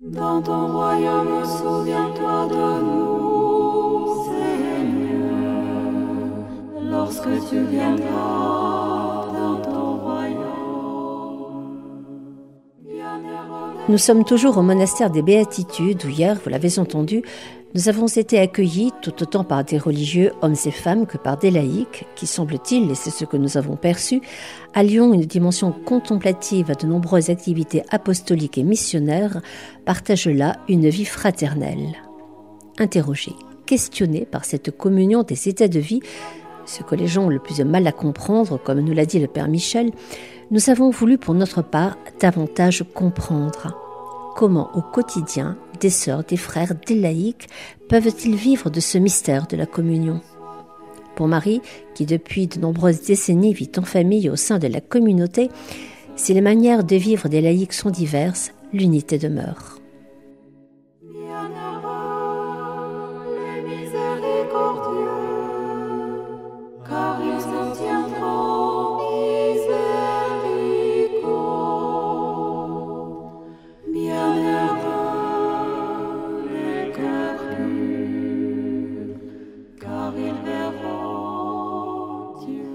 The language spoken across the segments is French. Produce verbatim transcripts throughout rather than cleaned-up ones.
Dans ton royaume, souviens-toi de nous, Seigneur, lorsque tu viendras dans ton royaume. Nous sommes toujours au monastère des Béatitudes où hier, vous l'avez entendu, nous avons été accueillis tout autant par des religieux, hommes et femmes, que par des laïcs qui, semble-t-il, et c'est ce que nous avons perçu, alliant une dimension contemplative à de nombreuses activités apostoliques et missionnaires, partagent là une vie fraternelle. Interrogés, questionnés par cette communion des états de vie, ce que les gens ont le plus de mal à comprendre, comme nous l'a dit le Père Michel, nous avons voulu pour notre part davantage comprendre. Comment au quotidien, des sœurs, des frères, des laïcs peuvent-ils vivre de ce mystère de la communion ? Pour Marie, qui depuis de nombreuses décennies vit en famille au sein de la communauté, si les manières de vivre des laïcs sont diverses, l'unité demeure. Les miséricordieux, car ils obtiendront miséricorde. Bienheureux les cœurs purs, car ils verront Dieu.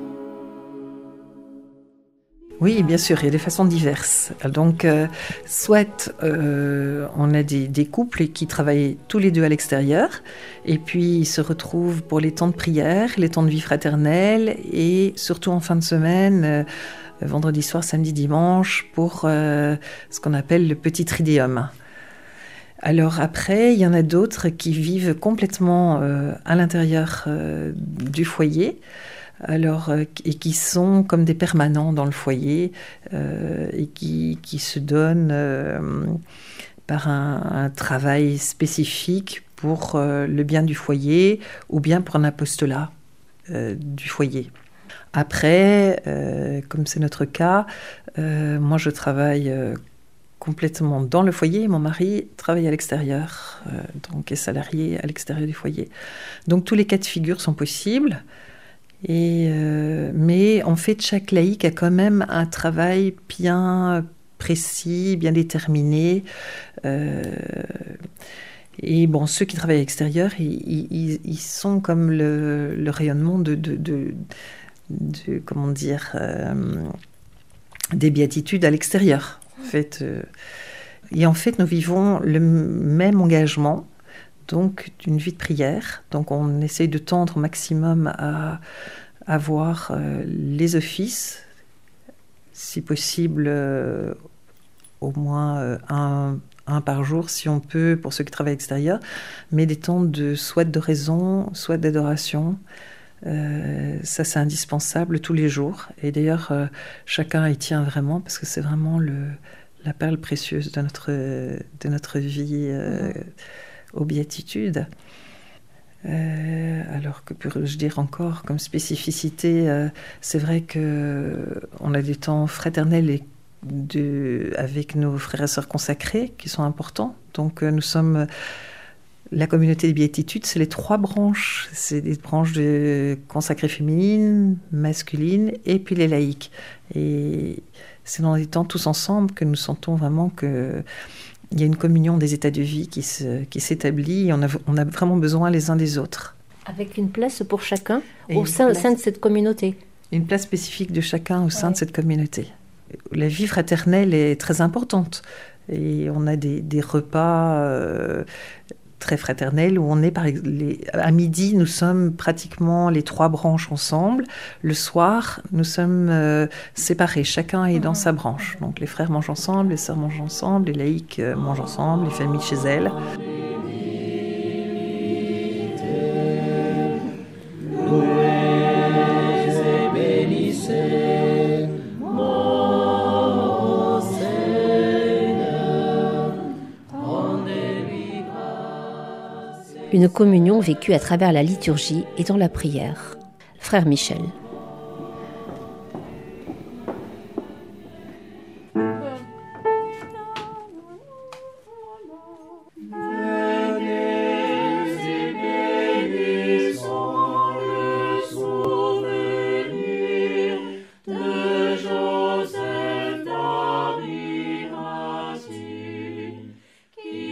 Oui, bien sûr, il y a des façons diverses. Donc, euh, soit euh, on a des, des couples qui travaillent tous les deux à l'extérieur, et puis ils se retrouvent pour les temps de prière, les temps de vie fraternelle, et surtout en fin de semaine, euh, vendredi soir, samedi, dimanche, pour euh, ce qu'on appelle le petit triduum. Alors après, il y en a d'autres qui vivent complètement euh, à l'intérieur euh, du foyer, alors, euh, et qui sont comme des permanents dans le foyer euh, et qui, qui se donnent euh, par un, un travail spécifique pour euh, le bien du foyer ou bien pour un apostolat euh, du foyer. Après, euh, comme c'est notre cas, euh, moi je travaille euh, complètement dans le foyer, mon mari travaille à l'extérieur, euh, donc est salarié à l'extérieur du foyer. Donc tous les cas de figure sont possibles. Et euh, mais en fait, chaque laïc a quand même un travail bien précis, bien déterminé. Euh, et bon, ceux qui travaillent à l'extérieur, ils, ils, ils sont comme le, le rayonnement de, de, de, de comment dire, euh, des béatitudes à l'extérieur. En fait, euh, et en fait, nous vivons le même engagement. Donc, d'une vie de prière. Donc, on essaye de tendre au maximum à avoir euh, les offices, si possible, euh, au moins euh, un, un par jour, si on peut, pour ceux qui travaillent à l'extérieur, mais des temps de soit d'oraison, soit d'adoration. Euh, ça, c'est indispensable tous les jours. Et d'ailleurs, euh, chacun y tient vraiment, parce que c'est vraiment le, la perle précieuse de notre, de notre vie euh, mmh. aux béatitudes. Euh, alors que peux-je dire encore comme spécificité, euh, c'est vrai qu'on a des temps fraternels et de, avec nos frères et sœurs consacrés qui sont importants. Donc euh, nous sommes la communauté des béatitudes, c'est les trois branches, c'est des branches de consacrées féminines, masculines et puis les laïcs. Et c'est dans les temps tous ensemble que nous sentons vraiment que il y a une communion des états de vie qui, se, qui s'établit et on a, on a vraiment besoin les uns des autres. Avec une place pour chacun et au sein, place, sein de cette communauté. Une place spécifique de chacun au sein ouais. de cette communauté. La vie fraternelle est très importante et on a des, des repas euh, très fraternels où on est par les, à midi nous sommes pratiquement les trois branches ensemble. Le soir nous sommes euh, séparés, chacun est dans mmh. sa branche. Donc les frères mangent ensemble, les sœurs mangent ensemble, les laïcs euh, mangent ensemble, les familles chez elles. Une communion vécue à travers la liturgie et dans la prière. Frère Michel. Qui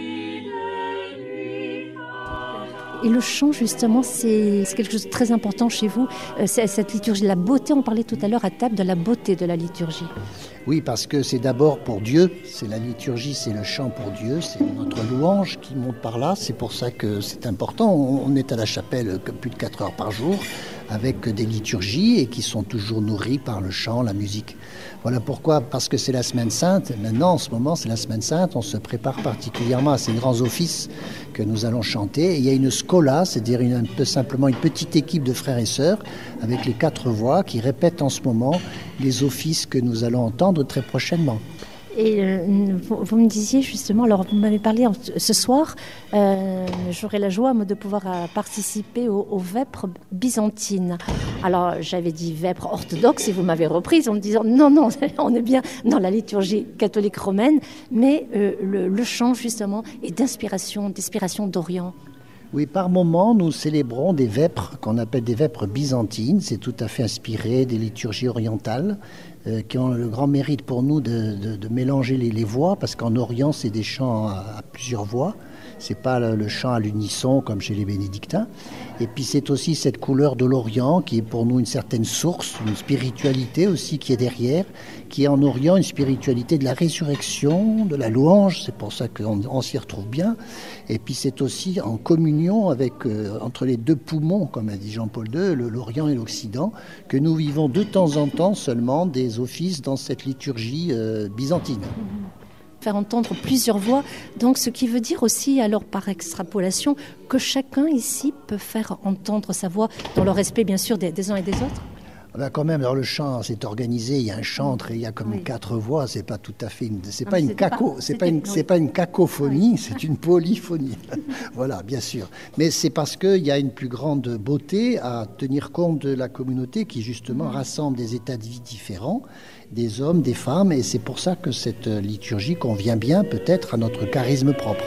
Et le chant, justement, c'est, c'est quelque chose de très important chez vous. Euh, c'est, cette liturgie, la beauté, on parlait tout à l'heure à table de la beauté de la liturgie. Oui, parce que c'est d'abord pour Dieu, c'est la liturgie, c'est le chant pour Dieu, c'est notre louange qui monte par là, c'est pour ça que c'est important. On est à la chapelle plus de quatre heures par jour, avec des liturgies et qui sont toujours nourries par le chant, la musique. Voilà pourquoi, parce que c'est la Semaine Sainte, maintenant en ce moment c'est la Semaine Sainte, on se prépare particulièrement à ces grands offices que nous allons chanter. Et il y a une scola, c'est-à-dire une, un peu simplement une petite équipe de frères et sœurs avec les quatre voix qui répètent en ce moment les offices que nous allons entendre très prochainement. Et euh, vous, vous me disiez justement, alors vous m'avez parlé ce soir, euh, j'aurai la joie moi, de pouvoir euh, participer aux, aux vêpres byzantines. Alors j'avais dit vêpres orthodoxes et vous m'avez reprise en me disant non, non, on est bien dans la liturgie catholique romaine, mais euh, le, le chant justement est d'inspiration, d'inspiration d'Orient. Oui, par moment, nous célébrons des vêpres qu'on appelle des vêpres byzantines. C'est tout à fait inspiré des liturgies orientales euh, qui ont le grand mérite pour nous de, de, de mélanger les, les voix, parce qu'en Orient, c'est des chants à, à plusieurs voix. C'est pas le, le chant à l'unisson comme chez les bénédictins. Et puis c'est aussi cette couleur de l'Orient qui est pour nous une certaine source, une spiritualité aussi qui est derrière, qui est en Orient une spiritualité de la résurrection, de la louange. C'est pour ça qu'on on s'y retrouve bien. Et puis c'est aussi en communion avec euh, entre les deux poumons, comme a dit Jean-Paul deux, le, l'Orient et l'Occident, que nous vivons de temps en temps seulement des offices dans cette liturgie euh, byzantine. Faire entendre plusieurs voix, donc ce qui veut dire aussi, alors par extrapolation, que chacun ici peut faire entendre sa voix dans le respect bien sûr des, des uns et des autres. Ben quand même, alors le chant, c'est organisé, il y a un chantre et il y a comme oui. quatre voix, c'est pas tout à fait une, c'est non, pas une caco, pas, c'est pas une, c'est pas une cacophonie, oui. C'est une polyphonie. Voilà, bien sûr. Mais c'est parce qu'il y a une plus grande beauté à tenir compte de la communauté qui justement mmh. rassemble des états de vie différents, des hommes, des femmes, et c'est pour ça que cette liturgie convient bien peut-être à notre charisme propre.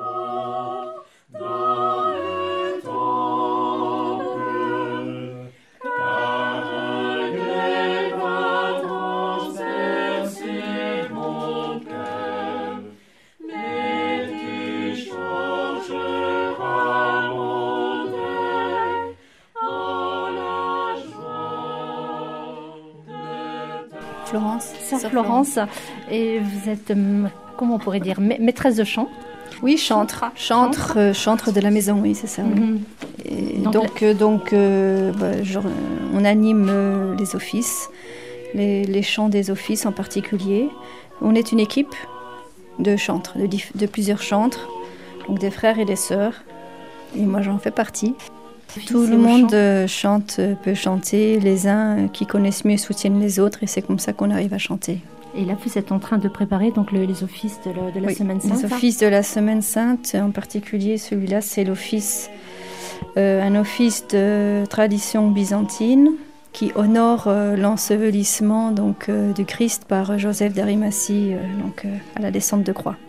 Florence, Sœur Florence, et vous êtes, comment on pourrait dire, maîtresse de chant. Oui, chantre, chantre, euh, chantre de la maison, oui, c'est ça. Mm-hmm. Et donc, donc, la... euh, donc euh, bah, genre, on anime euh, les offices, les, les chants des offices en particulier. On est une équipe de chantres, de, de plusieurs chantres, donc des frères et des sœurs, et moi j'en fais partie. Tout le monde chante, peut chanter, les uns qui connaissent mieux soutiennent les autres et c'est comme ça qu'on arrive à chanter. Et là, vous êtes en train de préparer donc le, les offices de la, de la oui, Semaine Sainte. Les offices de la Semaine Sainte, en particulier celui-là, c'est l'office, euh, un office de tradition byzantine qui honore euh, l'ensevelissement donc, euh, du Christ par Joseph d'Arimathie euh, donc, euh, à la descente de croix.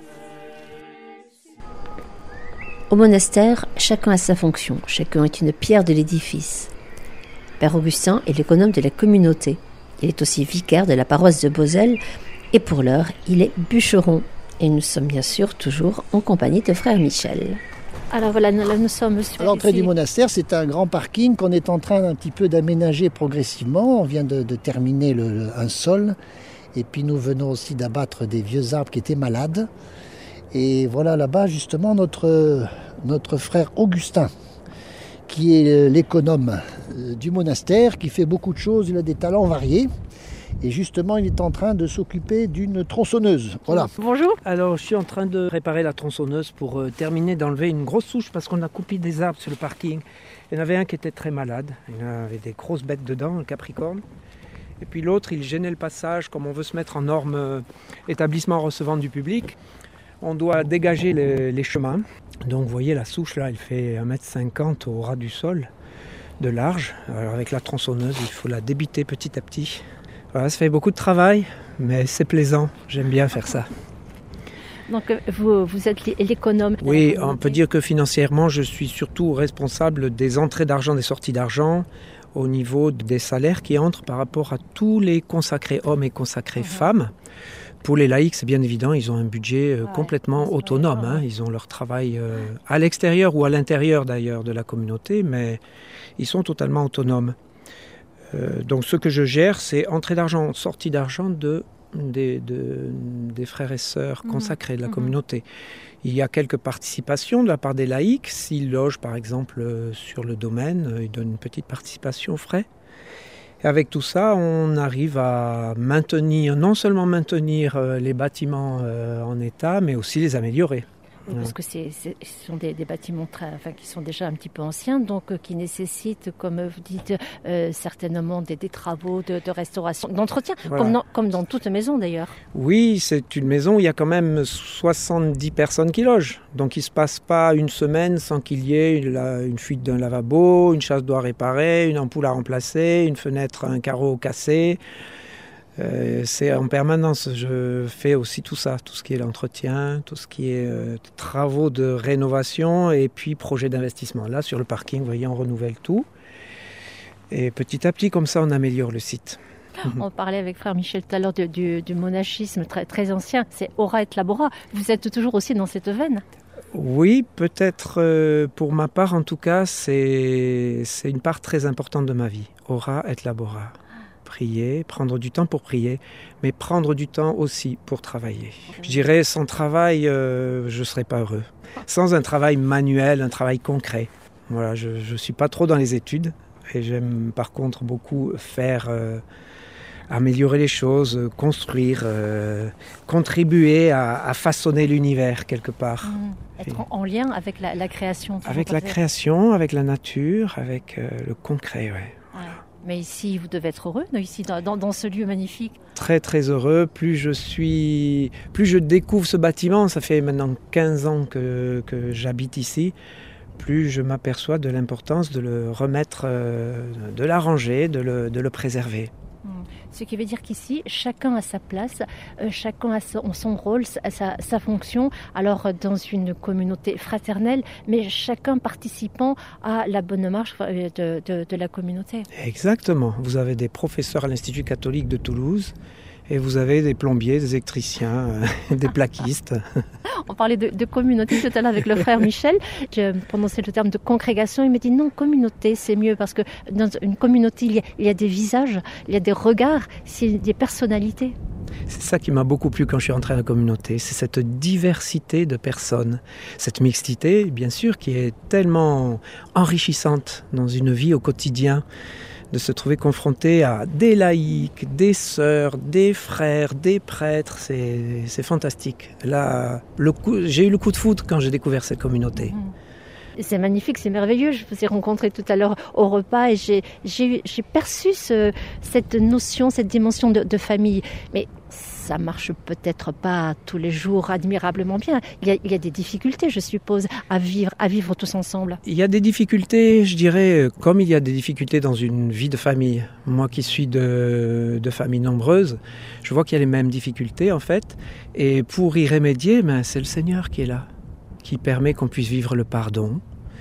Au monastère, chacun a sa fonction, chacun est une pierre de l'édifice. Père Augustin est l'économe de la communauté. Il est aussi vicaire de la paroisse de Beauzelle et pour l'heure, il est bûcheron. Et nous sommes bien sûr toujours en compagnie de frère Michel. Alors voilà, là nous sommes sur... À l'entrée du monastère, c'est un grand parking qu'on est en train d'un petit peu d'aménager progressivement. On vient de, de terminer le, un sol et puis nous venons aussi d'abattre des vieux arbres qui étaient malades. Et voilà là-bas justement notre, notre frère Augustin, qui est l'économe du monastère, qui fait beaucoup de choses, il a des talents variés. Et justement, il est en train de s'occuper d'une tronçonneuse. Voilà. Bonjour. Alors, je suis en train de préparer la tronçonneuse pour euh, terminer d'enlever une grosse souche parce qu'on a coupé des arbres sur le parking. Il y en avait un qui était très malade. Il y avait des grosses bêtes dedans, un capricorne. Et puis l'autre, il gênait le passage. Comme on veut se mettre en norme euh, établissement recevant du public, on doit dégager les, les chemins. Donc, vous voyez, la souche, là, elle fait un mètre cinquante au ras du sol de large. Alors, avec la tronçonneuse, il faut la débiter petit à petit. Voilà, ça fait beaucoup de travail, mais c'est plaisant. J'aime bien faire ça. Donc, vous, vous êtes l'économe. Oui, on peut dire que financièrement, je suis surtout responsable des entrées d'argent, des sorties d'argent, au niveau des salaires qui entrent par rapport à tous les consacrés hommes et consacrés mmh. femmes. pour les laïcs, c'est bien évident, ils ont un budget euh, Ouais, complètement c'est autonome. vrai, Hein. ouais. Ils ont leur travail euh, à l'extérieur ou à l'intérieur d'ailleurs de la communauté, mais ils sont totalement autonomes. Euh, donc ce que je gère, c'est entrée d'argent, sortie d'argent de, des, de- des frères et sœurs Mhm. consacrés de la Mhm. communauté. Il y a quelques participations de la part des laïcs. S'ils logent par exemple euh, sur le domaine, euh, ils donnent une petite participation aux frais. Et avec tout ça, on arrive à maintenir, non seulement maintenir euh, les bâtiments euh, en état, mais aussi les améliorer. Oui, parce que c'est, c'est- ce sont des, des bâtiments très, enfin, qui sont déjà un petit peu anciens, donc euh, qui nécessitent, comme vous dites, euh, certainement des, des travaux de, de restauration, d'entretien, Voilà. comme, dans, comme dans toute maison d'ailleurs. Oui, c'est une maison où il y a quand même soixante-dix personnes qui logent. Donc il ne se passe pas une semaine sans qu'il y ait une, la- une fuite d'un lavabo, une chasse-d'eau à réparer, une ampoule à remplacer, une fenêtre, un carreau cassé. Euh, c'est en permanence. Je fais aussi tout ça, tout ce qui est l'entretien, tout ce qui est euh, travaux de rénovation et puis projets d'investissement. Là, sur le parking, vous voyez, on renouvelle tout. Et petit à petit, comme ça, on améliore le site. On parlait avec frère Michel tout à l'heure de- du, du monachisme très, très ancien, c'est ora et labora. Vous êtes toujours aussi dans cette veine. Oui, peut-être euh, pour ma part, en tout cas, c'est c'est une part très importante de ma vie. Ora et labora. Prier, prendre du temps pour prier, mais prendre du temps aussi pour travailler. Je dirais, sans travail, euh, je ne serais pas heureux. Sans un travail manuel, un travail concret. Voilà, je ne suis pas trop dans les études et j'aime par contre beaucoup faire, euh, améliorer les choses, euh, construire, euh, contribuer à, à façonner l'univers quelque part. Mmh. Être en, en lien avec la, la création. toujours Avec la passer- création, avec la nature, avec euh, le concret, ouais. Ouais. Mais ici, vous devez être heureux, non, ici, dans, dans, dans ce lieu magnifique. Très très heureux. Plus je suis, plus je découvre ce bâtiment, ça fait maintenant quinze ans que, que j'habite ici, plus je m'aperçois de l'importance de le remettre, euh, de l'arranger, de le, de le préserver. Ce qui veut dire qu'ici, chacun a sa place, euh, chacun a son, son rôle, sa, sa, sa fonction, alors euh, dans une communauté fraternelle, mais chacun participant à la bonne marche euh, de, de, de la communauté. Exactement. Vous avez des professeurs à l'Institut catholique de Toulouse et vous avez des plombiers, des électriciens, euh, des plaquistes. On parlait de, de communauté tout à l'heure avec le frère Michel. J'ai prononcé le terme de congrégation. Il m'a dit non, communauté, c'est mieux parce que dans une communauté, il y a, il y a des visages, il y a des regards, c'est des personnalités. C'est ça qui m'a beaucoup plu quand je suis rentré à la communauté, c'est cette diversité de personnes, cette mixité, bien sûr, qui est tellement enrichissante dans une vie au quotidien, de se trouver confronté à des laïcs, des sœurs, des frères, des prêtres, c'est, c'est fantastique. Là, le coup, j'ai eu le coup de foudre quand j'ai découvert cette communauté. C'est magnifique, c'est merveilleux. Je vous ai rencontré tout à l'heure au repas et j'ai, j'ai, j'ai perçu ce, cette notion, cette dimension de, de famille. Mais ça marche peut-être pas tous les jours admirablement bien. Il y a, il y a des difficultés, je suppose, à vivre, à vivre tous ensemble. Il y a des difficultés, je dirais, comme il y a des difficultés dans une vie de famille. Moi qui suis de, de famille nombreuse, je vois qu'il y a les mêmes difficultés en fait. Et pour y remédier, ben, c'est le Seigneur qui est là, qui permet qu'on puisse vivre le pardon.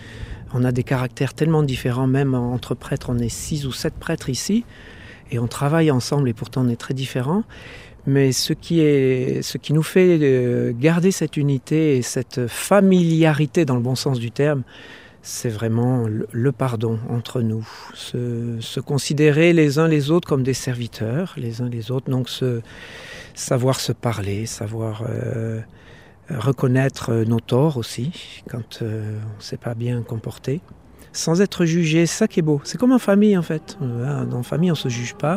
On a des caractères tellement différents, même entre prêtres, on est six ou sept prêtres ici, et on travaille ensemble et pourtant on est très différents. Mais ce qui, est, ce qui nous fait garder cette unité et cette familiarité dans le bon sens du terme, c'est vraiment le, le pardon entre nous. Se, se considérer les uns les autres comme des serviteurs, les uns les autres, donc se, savoir se parler, savoir euh, reconnaître nos torts aussi, quand euh, on ne s'est pas bien comporté, sans être jugé. C'est ça qui est beau. C'est comme en famille en fait. Euh, en famille, on ne se juge pas.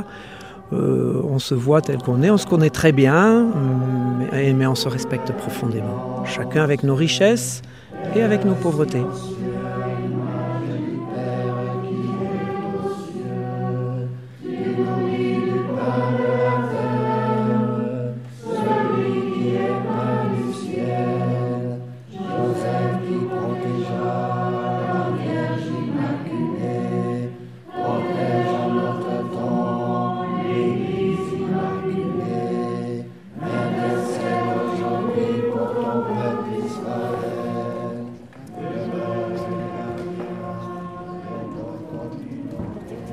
Euh, on se voit tel qu'on est, on se connaît très bien, mais, mais on se respecte profondément. Chacun avec nos richesses et avec nos pauvretés.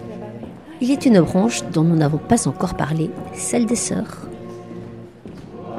Il y a une branche dont nous n'avons pas encore parlé, celle des sœurs.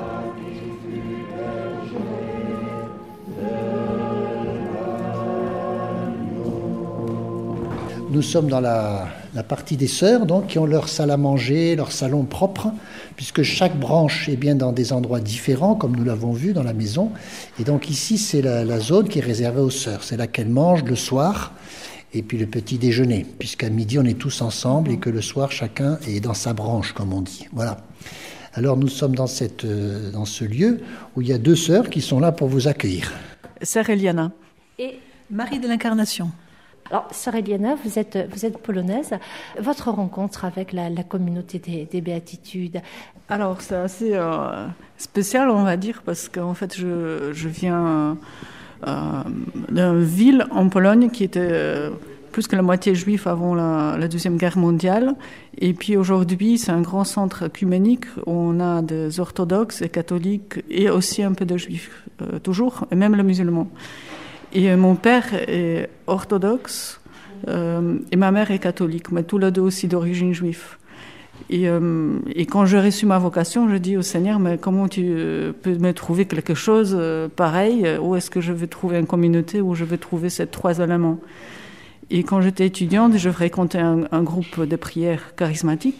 nous sommes dans la, la partie des sœurs, donc, qui ont leur salle à manger, leur salon propre, puisque chaque branche est bien dans des endroits différents, comme nous l'avons vu dans la maison. Et donc ici, c'est la, la zone qui est réservée aux sœurs. C'est là qu'elles mangent le soir, et puis le petit déjeuner, puisqu'à midi, on est tous ensemble, et que le soir, chacun est dans sa branche, comme on dit. Voilà. Alors nous sommes dans, cette, euh, dans ce lieu où il y a deux sœurs qui sont là pour vous accueillir. Sœur Eliana. Et Marie de l'Incarnation. alors, sœur Eliana, vous êtes, vous êtes polonaise. Votre rencontre avec la, la communauté des, des béatitudes? Alors, c'est assez euh, spécial, on va dire, parce qu'en fait, je, je viens euh, d'une ville en Pologne qui était euh, plus que la moitié juif avant la, la Deuxième Guerre mondiale. Et puis aujourd'hui, c'est un grand centre œcuménique où on a des orthodoxes et catholiques et aussi un peu de juifs, euh, toujours, et même les musulmans. Et euh, mon père est orthodoxe euh, et ma mère est catholique, mais tous les deux aussi d'origine juive. Et, euh, et quand j'ai reçu ma vocation, je dis au Seigneur, mais comment tu euh, peux me trouver quelque chose euh, pareil? Où est-ce que je vais trouver une communauté où je vais trouver ces trois éléments? Et quand j'étais étudiante, je fréquentais un, un groupe de prière charismatique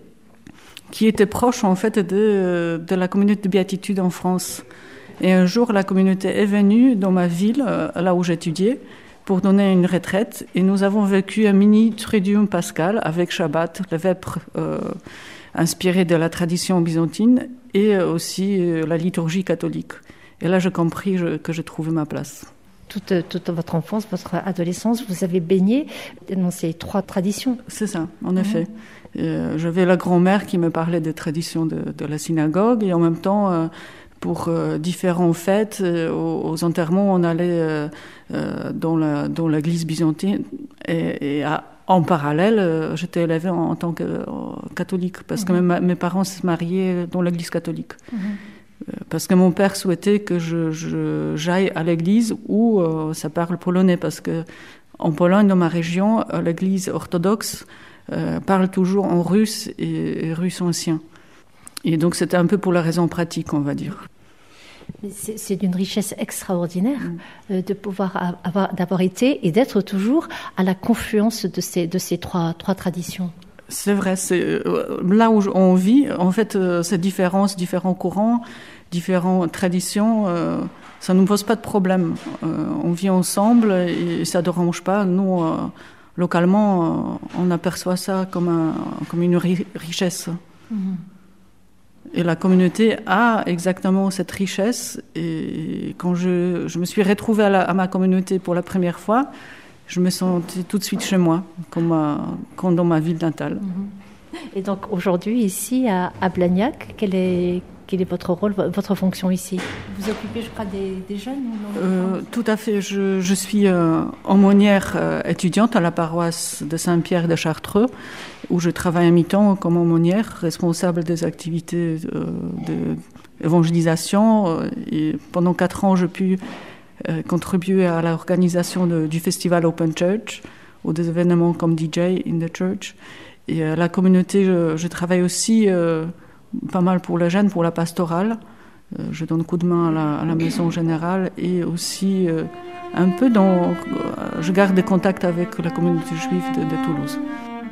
qui était proche en fait de, de la communauté de béatitude en France. Et un jour, la communauté est venue dans ma ville, là où j'étudiais, pour donner une retraite. Et nous avons vécu un mini Triduum pascal avec Shabbat, le vêpres euh, inspiré de la tradition byzantine et aussi euh, la liturgie catholique. Et là, j'ai compris je, que j'ai trouvé ma place. Toute, toute votre enfance, votre adolescence, vous avez baigné dans ces trois traditions. C'est ça, en effet. Mmh. Euh, j'avais la grand-mère qui me parlait des traditions de, de la synagogue et en même temps... Euh, pour euh, différentes fêtes, euh, aux, aux enterrements, on allait euh, euh, dans, la, dans l'église byzantine et, et à, en parallèle, euh, j'étais élevée en, en tant que euh, catholique parce mmh. que mes, mes parents se mariaient dans l'église catholique. Mmh. Euh, parce que mon père souhaitait que je, je, j'aille à l'église où euh, ça parle polonais parce que en Pologne, dans ma région, euh, l'église orthodoxe euh, parle toujours en russe et, et russe ancien. Et donc, c'était un peu pour la raison pratique, on va dire. C'est, c'est d'une richesse extraordinaire mmh. euh, de pouvoir avoir, d'avoir été et d'être toujours à la confluence de ces, de ces trois, trois traditions. C'est vrai. C'est, euh, là où on vit, en fait, euh, ces différences, différents courants, différentes traditions, euh, ça ne nous pose pas de problème. Euh, on vit ensemble et ça ne dérange pas. Nous, euh, localement, euh, on aperçoit ça comme, un, comme une ri- richesse. Mmh. Et la communauté a exactement cette richesse. Et quand je, je me suis retrouvée à, la, à ma communauté pour la première fois, je me sentais tout de suite chez moi, comme, à, comme dans ma ville natale. Et donc aujourd'hui, ici à, à Blagnac, quel est, quel est votre rôle, votre fonction ici? Vous occupez, je crois, des, des jeunes ou non? euh, Tout à fait. Je, je suis euh, aumônière euh, étudiante à la paroisse de Saint-Pierre de Chartreux, où je travaille à mi-temps comme aumônière, responsable des activités euh, d'évangélisation. Euh, et pendant quatre ans, j'ai pu euh, contribuer à l'organisation de, du festival Open Church, ou des événements comme D J in the Church. Et euh, la communauté, je, je travaille aussi euh, pas mal pour les jeunes, pour la pastorale. Euh, je donne coup de main à la, à la maison générale et aussi euh, un peu dans... Euh, je garde des contacts avec la communauté juive de, de Toulouse.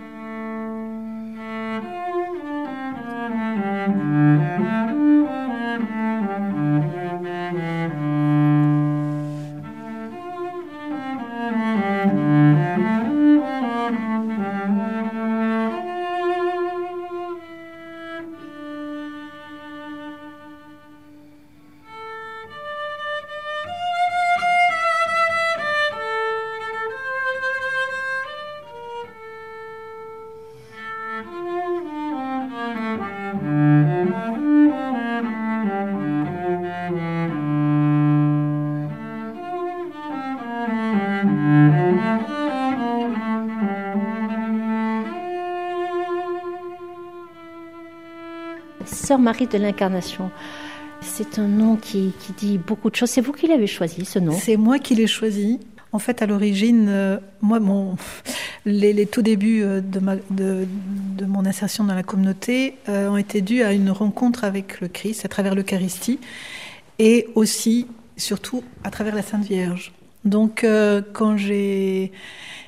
Sœur Marie de l'Incarnation, c'est un nom qui, qui dit beaucoup de choses. C'est vous qui l'avez choisi, ce nom? C'est moi qui l'ai choisi. En fait, à l'origine, euh, moi, mon, les, les tout débuts de, ma, de, de mon insertion dans la communauté euh, ont été dus à une rencontre avec le Christ à travers l'Eucharistie et aussi, surtout, à travers la Sainte Vierge. Donc, euh, quand j'ai,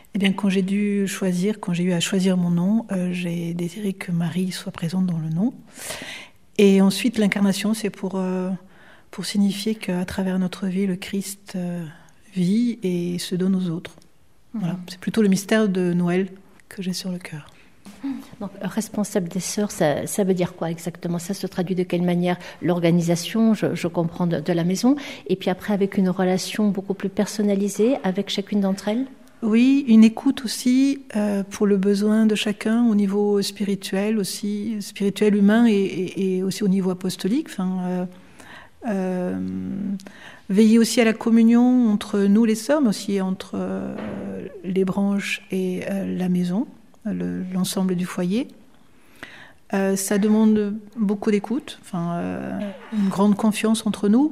Eh bien, quand j'ai dû choisir, quand j'ai eu à choisir mon nom, euh, j'ai désiré que Marie soit présente dans le nom. Et ensuite, l'incarnation, c'est pour, euh, pour signifier qu'à travers notre vie, le Christ euh, vit et se donne aux autres. Voilà. C'est plutôt le mystère de Noël que j'ai sur le cœur. Donc, responsable des sœurs, ça, ça veut dire quoi exactement? Ça se traduit de quelle manière? L'organisation, je, je comprends, de, de la maison, et puis après avec une relation beaucoup plus personnalisée avec chacune d'entre elles? Oui, une écoute aussi euh, pour le besoin de chacun au niveau spirituel aussi, spirituel, humain et, et, et aussi au niveau apostolique. Enfin, euh, euh, veiller aussi à la communion entre nous les sœurs, mais aussi entre euh, les branches et euh, la maison. Le, l'ensemble du foyer. Euh, ça demande beaucoup d'écoute, enfin, euh, une grande confiance entre nous,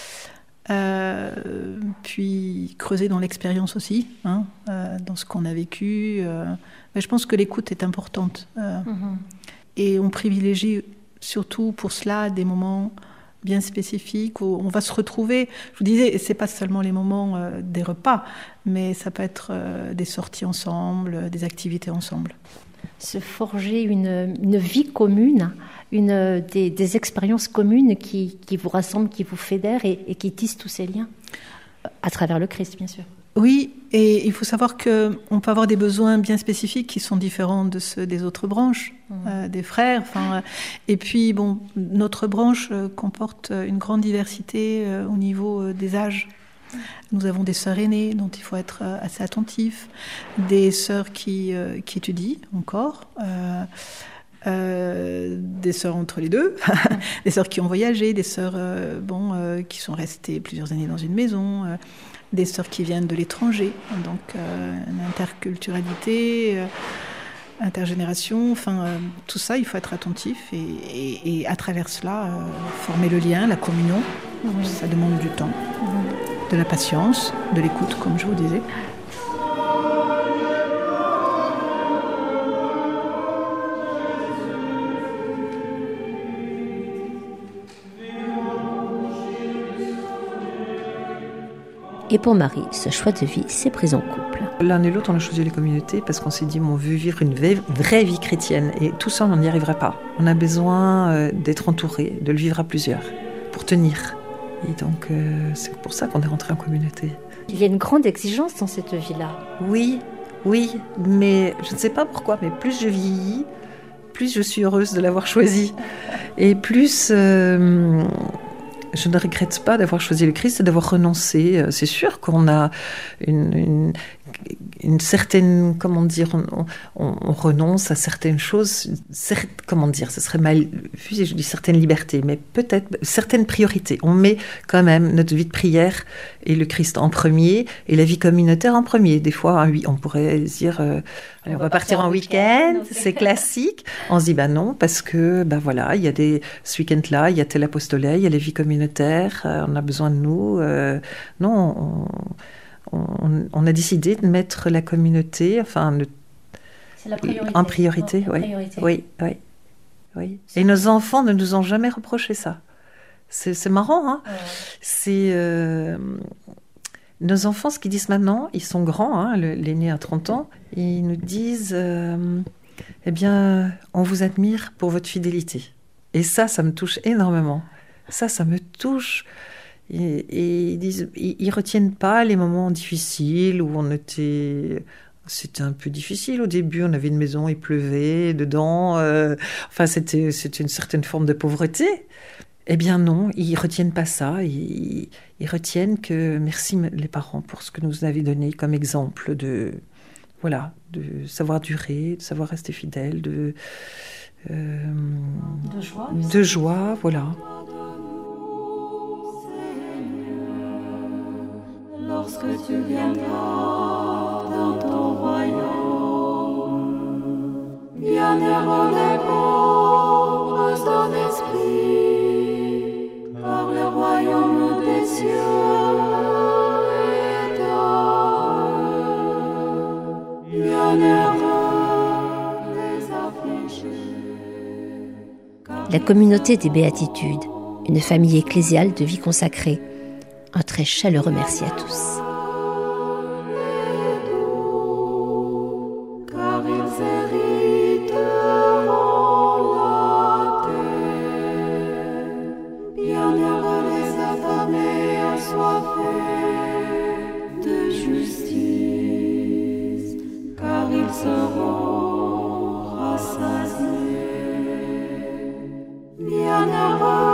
euh, puis creuser dans l'expérience aussi, hein, euh, dans ce qu'on a vécu. Euh, mais je pense que l'écoute est importante. Euh, mm-hmm. Et on privilégie surtout pour cela des moments bien spécifiques où on va se retrouver. Je vous disais, c'est pas seulement les moments euh, des repas, mais ça peut être euh, des sorties ensemble, des activités ensemble. Se forger une, une vie commune, une, des, des expériences communes qui, qui vous rassemblent, qui vous fédèrent et, et qui tissent tous ces liens, à travers le Christ, bien sûr. Oui, et il faut savoir qu'on peut avoir des besoins bien spécifiques qui sont différents de ceux des autres branches, mmh. euh, des frères. Enfin, et puis, bon, notre branche euh, comporte une grande diversité euh, au niveau euh, des âges. Nous avons des sœurs aînées dont il faut être euh, assez attentif, des sœurs qui, euh, qui étudient encore, euh, euh, des sœurs entre les deux, des sœurs qui ont voyagé, des sœurs euh, bon, euh, qui sont restées plusieurs années dans une maison, euh, des sœurs qui viennent de l'étranger, donc euh, une interculturalité, euh, intergénération, enfin euh, tout ça, il faut être attentif et, et, et à travers cela, euh, former le lien, la communion, mmh. ça demande du temps, mmh. de la patience, de l'écoute, comme je vous disais. Et pour Marie, ce choix de vie s'est pris en couple. L'un et l'autre, on a choisi les communautés parce qu'on s'est dit, on veut vivre une vraie, vraie vie chrétienne. Et tout ça, on n'y arriverait pas. On a besoin euh, d'être entouré, de le vivre à plusieurs, pour tenir. Et donc, euh, c'est pour ça qu'on est rentré en communauté. Il y a une grande exigence dans cette vie-là. Oui, oui, mais je ne sais pas pourquoi, mais plus je vieillis, plus je suis heureuse de l'avoir choisi. Et plus... Euh, je ne regrette pas d'avoir choisi le Christ et d'avoir renoncé. C'est sûr qu'on a une, une, une certaine, comment dire, on, on, on renonce à certaines choses, certes, comment dire, ce serait mal vu si je dis certaines libertés, mais peut-être certaines priorités. On met quand même notre vie de prière et le Christ en premier et la vie communautaire en premier. Des fois, oui, on pourrait dire, euh, allez, on, on va partir, partir en week-end, week-end c'est classique. On se dit, bah non, parce que, bah voilà, il y a des, ce week-end-là, il y a tel apostolat, il y a les vies communautaires, euh, on a besoin de nous. Euh, non, on, on, on a décidé de mettre la communauté, enfin, le, c'est la priorité. en priorité, oh, oui. priorité. Oui, oui, oui. Et nos enfants ne nous ont jamais reproché ça. C'est, c'est marrant, hein. Ouais. C'est euh, nos enfants, ce qu'ils disent maintenant, ils sont grands, hein, le, l'aîné a trente ans, ils nous disent, euh, eh bien, on vous admire pour votre fidélité. Et ça, ça me touche énormément. Ça, ça me touche. Et, et ils disent, ils, ils retiennent pas les moments difficiles où on était. C'était un peu difficile au début. On avait une maison, il pleuvait dedans. Euh, enfin, c'était, c'était une certaine forme de pauvreté. Eh bien non, ils retiennent pas ça. Ils, ils retiennent que merci les parents pour ce que nous avez donné comme exemple de, voilà, de savoir durer, de savoir rester fidèle, de euh, de joie, de joie, voilà. Lorsque tu viendras dans ton royaume, bienheureux les pauvres en esprit, car le royaume des cieux est à eux. Bienheureux les affligés. La communauté des béatitudes, une famille ecclésiale de vie consacrée. Un très chaleureux merci à tous. assoiffés de justice, car ils seront rassasiés. Bienheureux